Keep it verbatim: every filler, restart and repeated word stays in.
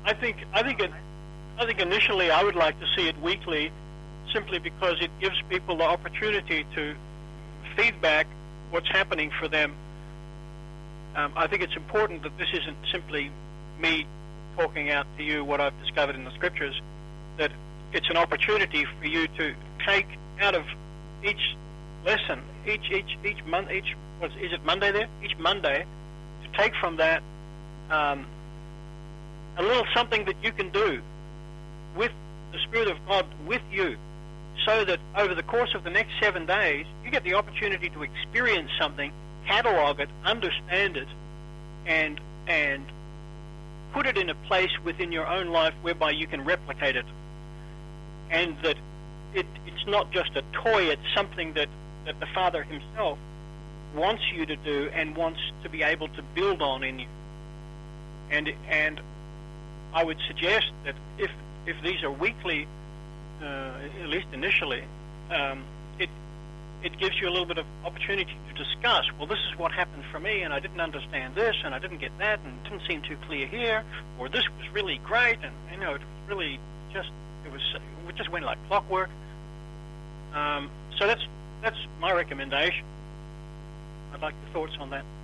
I think I think it, I think initially I would like to see it weekly, simply because it gives people the opportunity to feedback what's happening for them. Um, I think it's important that this isn't simply me talking out to you what I've discovered in the scriptures, that it's an opportunity for you to take out of each lesson, each each each month, each what is it Monday there? Each Monday, to take from that um, a little something that you can do with the Spirit of God with you, so that over the course of the next seven days, you get the opportunity to experience something, catalog it, understand it, and and put it in a place within your own life whereby you can replicate it. And that it, it's not just a toy, it's something that, that the Father himself wants you to do and wants to be able to build on in you. And and I would suggest that if if these are weekly, uh, at least initially, um, it it gives you a little bit of opportunity to discuss, well, this is what happened for me, and I didn't understand this, and I didn't get that, and it didn't seem too clear here, or this was really great, and, you know, it was really just, it was, it just went like clockwork. Um, so that's, that's my recommendation. I'd like your thoughts on that.